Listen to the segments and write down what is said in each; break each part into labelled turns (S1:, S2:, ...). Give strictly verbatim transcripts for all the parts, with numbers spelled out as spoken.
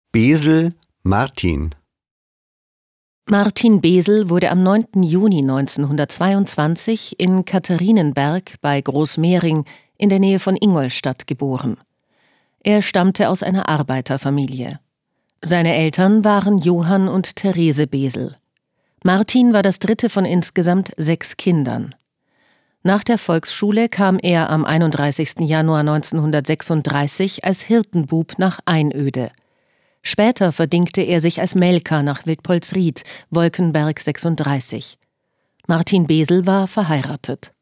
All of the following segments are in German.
S1: Besel, Martin.
S2: Martin Besel wurde am neunten Juni neunzehnhundertzweiundzwanzig in Katharinenberg bei Großmehring in der Nähe von Ingolstadt geboren. Er stammte aus einer Arbeiterfamilie. Seine Eltern waren Johann und Therese Besel. Martin war das dritte von insgesamt sechs Kindern. Nach der Volksschule kam er am einunddreißigsten Januar neunzehnhundertsechsunddreißig als Hirtenbub nach Einöde. Später verdingte er sich als Melker nach Wildpolsried, Wolkenberg sechsunddreißig. Martin Besel war verheiratet.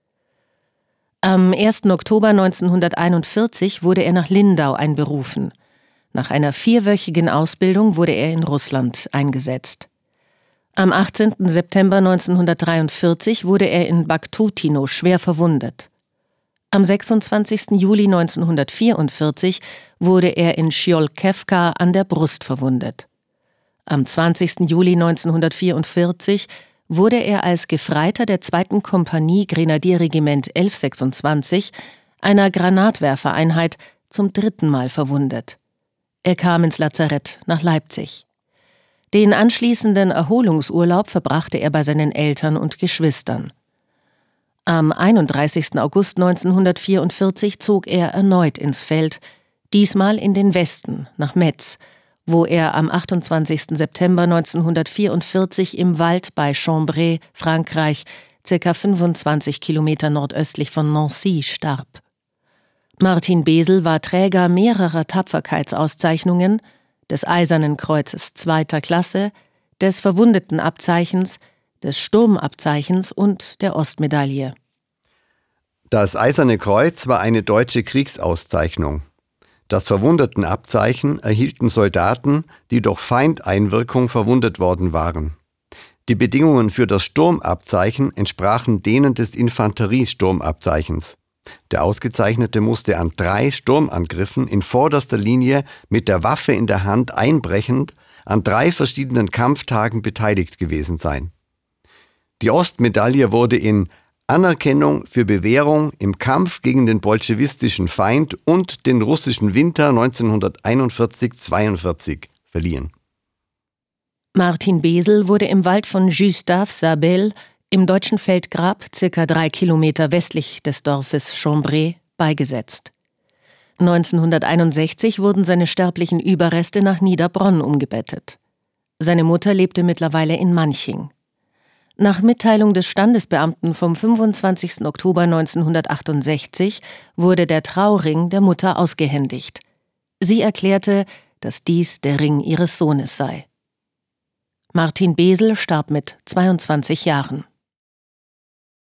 S2: Am ersten Oktober neunzehnhunderteinundvierzig wurde er nach Lindau einberufen. Nach einer vierwöchigen Ausbildung wurde er in Russland eingesetzt. Am achtzehnten September neunzehnhundertdreiundvierzig wurde er in Baktutino schwer verwundet. Am sechsundzwanzigsten Juli neunzehnhundertvierundvierzig wurde er in Schiolkewka an der Brust verwundet. Am zwanzigsten Juli neunzehnhundertvierundvierzig wurde er als Gefreiter der zweiten Kompanie Grenadierregiment elf sechsundzwanzig, einer Granatwerfereinheit, zum dritten Mal verwundet. Er kam ins Lazarett nach Leipzig. Den anschließenden Erholungsurlaub verbrachte er bei seinen Eltern und Geschwistern. Am einunddreißigsten August neunzehnhundertvierundvierzig zog er erneut ins Feld, diesmal in den Westen, nach Metz, wo er am achtundzwanzigsten September neunzehnhundertvierundvierzig im Wald bei Chambray, Frankreich, ca. fünfundzwanzig Kilometer nordöstlich von Nancy, starb. Martin Besel war Träger mehrerer Tapferkeitsauszeichnungen, des Eisernen Kreuzes zweiter Klasse, des Verwundetenabzeichens, des Sturmabzeichens und der Ostmedaille.
S1: Das Eiserne Kreuz war eine deutsche Kriegsauszeichnung. Das Verwundetenabzeichen erhielten Soldaten, die durch Feindeinwirkung verwundet worden waren. Die Bedingungen für das Sturmabzeichen entsprachen denen des Infanteriesturmabzeichens. Der Ausgezeichnete musste an drei Sturmangriffen in vorderster Linie mit der Waffe in der Hand einbrechend an drei verschiedenen Kampftagen beteiligt gewesen sein. Die Ostmedaille wurde in Anerkennung für Bewährung im Kampf gegen den bolschewistischen Feind und den russischen Winter neunzehnhunderteinundvierzig zweiundvierzig verliehen.
S2: Martin Besel wurde im Wald von Gustave-Sabel im deutschen Feldgrab, circa drei Kilometer westlich des Dorfes Chambray, beigesetzt. neunzehnhunderteinundsechzig wurden seine sterblichen Überreste nach Niederbronn umgebettet. Seine Mutter lebte mittlerweile in Manching. Nach Mitteilung des Standesbeamten vom fünfundzwanzigsten Oktober neunzehnhundertachtundsechzig wurde der Trauring der Mutter ausgehändigt. Sie erklärte, dass dies der Ring ihres Sohnes sei. Martin Besel starb mit zweiundzwanzig Jahren.